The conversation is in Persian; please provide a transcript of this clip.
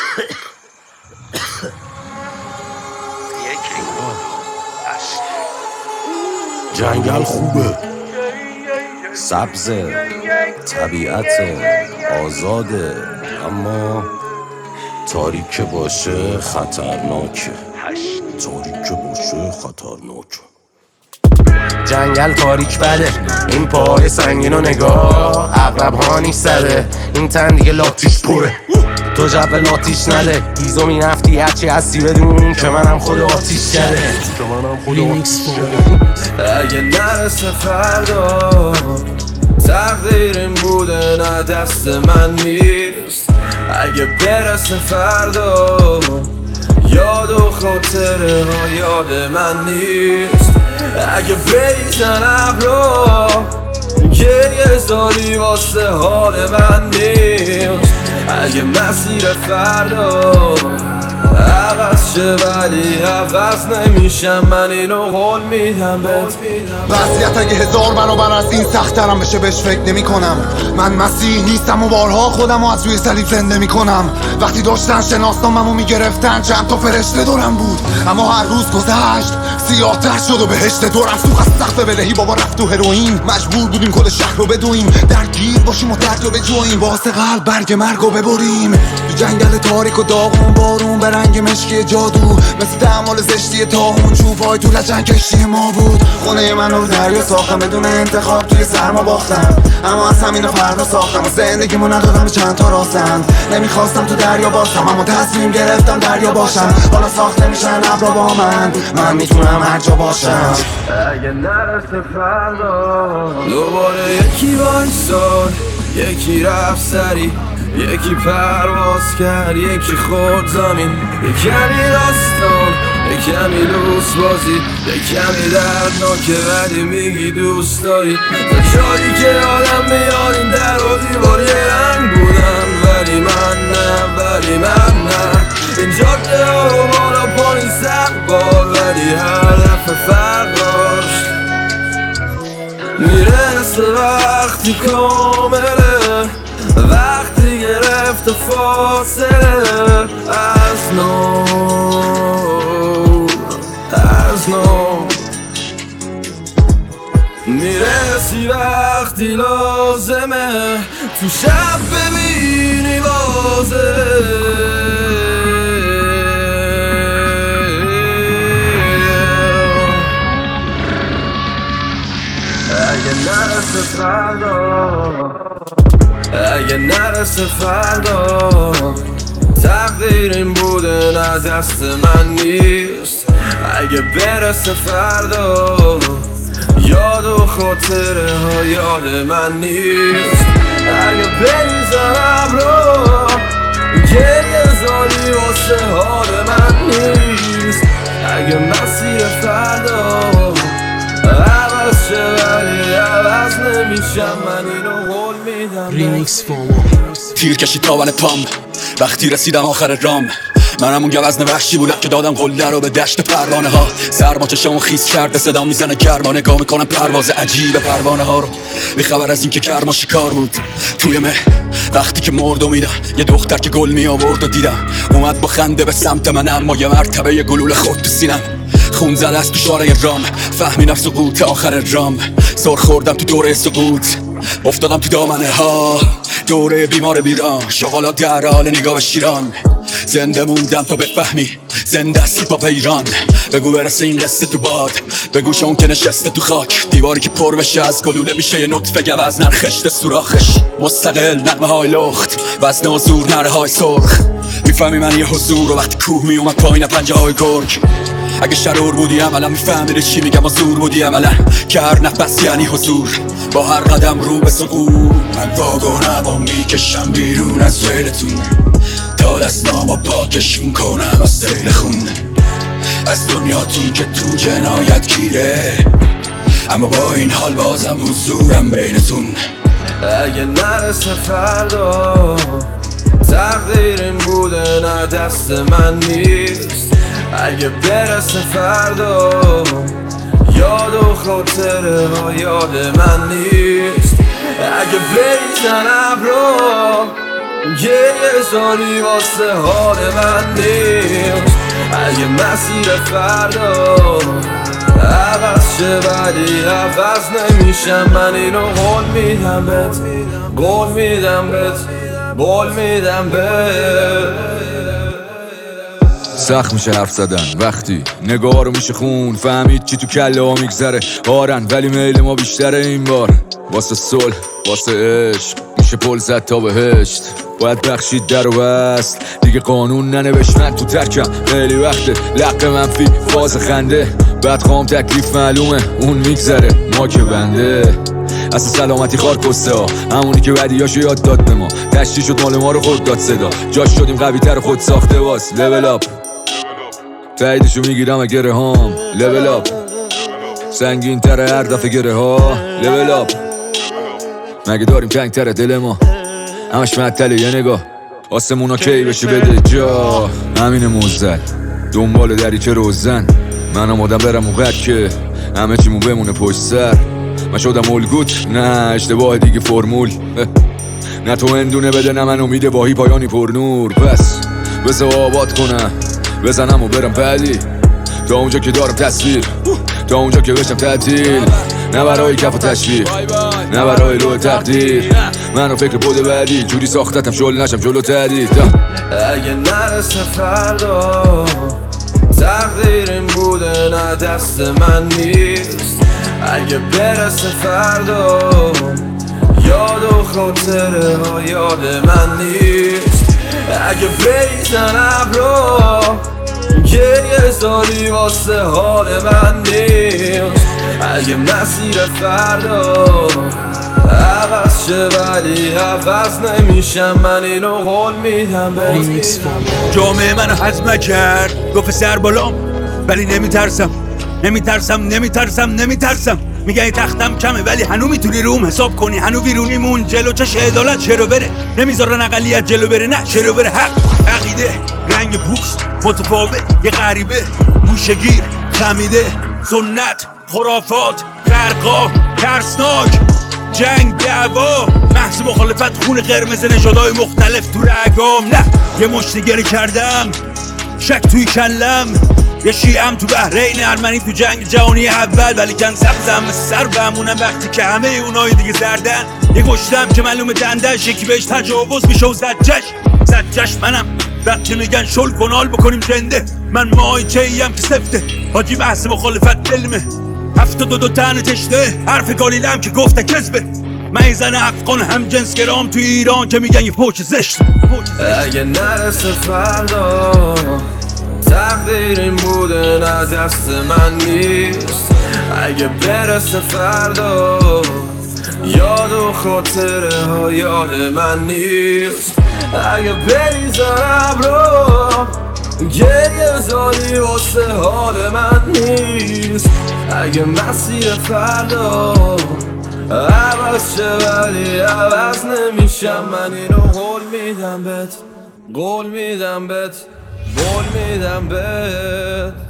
جنگل خوبه، سبزه، طبیعت آزاده، اما تاریک باشه خطرناکه. تاریک باشه خطرناکه. جنگل تاریک بده، این پای سنگین و نگاه عقرب ها نیست زده، این تن دیگه لاتیش پره، تو جب لاتیش نده. ایزو می نفتی هرچی هستی بدون که منم خود آتیش کرده. اگه نرسه فردا تقدیر این بوده نه دست من نیست. اگه برسه فردا یاد و خاطره ها یاد من نیست. اگه بریزن ابرا گریه زاری واسه حال من نیست. اگه مسیر فردا عوض شه ولی عوض نمیشم، من اینو قول میدم بهت. وضعیت اگه هزار برابر از این سخت‌ترم بشه بهش فکر نمی کنم. من مسیح نیستم و بارها خودم از روی صلیب زنده میکنم. وقتی داشتن شناسنامه‌مو میگرفتن چند تا فرشته دورم بود، اما هر روز گذشت سیاه‌تر شد و بهشت دورم سوخت از سقف بدهی. بابا رفت تو هروئین، مجبور بودیم کل شهر رو بدویم، درگیر باشیم و درد رو بجویم، واسه قلب برگ مرگ رو ببریم. تو جنگل تاریک و داغون بارون به رنگ مشکی جادو، مثل دمال زشتی تاهون چوبای تو لجن کشتی ما بود. خونه من رو دریا ساختم بدون انتخاب، توی سرما باختم، اما از همین فردا ساختم و زندگیمو ندادم به چند تا راستم. نمیخواستم تو دریا باشم اما تصمیم گرفتم دریا باشم. حالا ساخته میشن ابرا با من میتونم هر جا باشم. اگه نرسه فردا دوباره یکی وایساد، یکی رفت سری، یکی پرواز کرد، یکی خورد زمین. یکی کمی داستان، یکی کمی دوست بازی، یکی کمی دردناکه ولی میگی دوست داری. تا جایی که آدم میاد این در و دیوار یه رنگ بودن، ولی من نه، ولی من نه. این جاده ها رو بالا پایین سخت بار، ولی هر دفعه فرق داشت. میرسه وقتی کامله، وقتی گرفت فاصله از نو، از نو. میرسی وقتی لازمه تو شب ببینی واضح. اگه نرسه فردا تقدیر این بوده نه دست من نیست. اگه برسه فردا یاد و خاطره ها یاد من نیست. اگه بریزن ابرا گریه زاری واسه حال من نیست. اگه مسیر فردا عوض شه ولی عوض نمیشم، من اینو قول میدم. تیر کشید تاون پام وقتی رسیدم آخر رام. من همون گوزن وحشی بودم که دادم قله رو به دشت پروانه ها. سرما چشمو خیس کرده صدا میزنه گرما، نگاه میکنم پرواز عجیب پروانه ها رو، بی خبر از این که کرما شکار بود توی مه. وقتی که مرد و میدم یه دختر که گل می آورد و دیدم اومد با خنده به سمت من، اما یه مرتبه یه گلوله خورد تو سینم. خون زده از تو شاره رام، فهمیدم سقوط آخر رام. سر خوردم تو دوره سقوط، افتادم تو دامنه ها. دوره بیمار بیران، شغالا در حال نگاه به شیران. زنده موندم تا بفهمی زنده است هیپ هاپ ایران. بگو برسه این قصه تو باد، بگو اون که نشسته تو خاک. دیواری که پر بشه از گلوله میشه یه نطفه گوز نرخشته سوراخش. مستقل نغمه های لخت وزن و زور نره های سرخ. میفهمی من یه حضور و وقتی کوه میومد پایین پنجه های گرگ. اگه شرور بودی عملا میفهمیدی چی میگم و زور بودی عملا، که هر نفس یعنی حضور با هر قدم رو به سقوط. من واگن میکشم بیرون از جیلتون تا دستامو پاکش میکنم از سیل خون. از دنیاتون که تو جنایت گیره، اما با این حال بازم حضورم بینتون. اگه نرسه فردا تقدیر این بوده نه دست من نیست. اگه برسه فردا یاد و خاطره ها یاد من نیست. اگه بریزن ابرا گریه زاری واسه حال من نیست. اگه مسیر فردا عوض شه ولی عوض نمیشم، من اینو قول میدم بهت، قول میدم بهت، قول میدم بهت. سخت میشه حرف زدن وقتی نگاه رو میشه خون، فهمید چی تو کله ها میگذره هارن، ولی میل ما بیشتره این بار. واسه صلح واسه عشق میشه پل زد تا بهشت، باید بخشید در و بست دیگه قانون ننوشت. من تو ترکم خیلی وقته، لق منفی فاز خنده، بعد خوام تکلیف معلومه اون میگذره ما که بنده. اصلا سلامتی خار کسته ها، همونی که بدیاشو یاد داد به ما، تشتی شد مال ما رو خود داد صدا، جاش شدیم قوی تر خود ساخته باز. لول اپ تاییدشو میگیرم اگه هام، لول اپ سنگین تره هر دفعه گره ها. لول اپ مگه داریم تنگ تره دل ما، همش معطله یه نگاه، آسمونا کی بشه بده جا. همین موزل دنبال دریچه روزن، من آمادم برم اون که همه چیمون بمونه پشت سر. من شدم الگوت نه اشتباه دیگه فرمول نه تو هندونه بده نه من امید واهی پایانی پر نور. پس بذار آباد کنم بزنم و برم بعدی، تا اونجا که دارم تصویر، تا اونجا که بشم تعطیل، نه برای کف و تشویق نه برای لوح تقدیر. منو فکر بود بعدی جوری ساختتم شل نشم جلو تهدید. اگه نرسه فردا تقدیر این بوده نه دست من نیست. اگه برسه فردا یاد و خاطره ها یاد من نیست. اگه بریزن ابرا گریه زاری واسه حال من نیست. اگه مسیر فردا عوض شه ولی عوض نمیشم، من اینو قول میدم بهت. جامعه منو هضم کرد گفت سر بالام، ولی نمیترسم نمیترسم نمیترسم نمیترسم. میگه این تختم کمه ولی هنو میتونی روم حساب کنی، هنو ویرونیمون جلو چش عدالت چرا بره، نمیذارن اقلیت جلو بره، نه چرا بره. حق عقیده رنگ پوست متفاوت یه غریبه، گوشگیر خمیده سنت خرافات غرقا ترسناک جنگ دعوا محض مخالفت خون قرمز نژادهای مختلف تو رگام. نه یه مشتگری کردم شک توی کلم، یه شیعم تو بحرین ارمنی تو جنگ جهانی اول، ولی کن سبزم سر بمونم وقتی که همه اونای دیگه زردن. یه گشتم که معلوم دندش یکی بهش تجاوز میشه و زجش منم وقتی میگن شل کنال بکنیم زنده. من ماهیچه ایم که سفته حاجی بحث مخالفت علمه، 72 تن تشته حرف گالیلم که گفته کذبه. من زن افغان هم جنس گرام تو ایران که میگن یه پوچ زشت. اگه نرسه فردا تقدیر این بوده نه دست من نیست. اگه برسه فردا یاد و خاطره ها یاد من نیست. اگه بریزن ابرا گریه زاری واسه حال من نیست. اگه مسیر فردا عوض شه ولی عوض نمیشم، من اینو قول میدم بهت، قول میدم بهت، قول میدم بهت.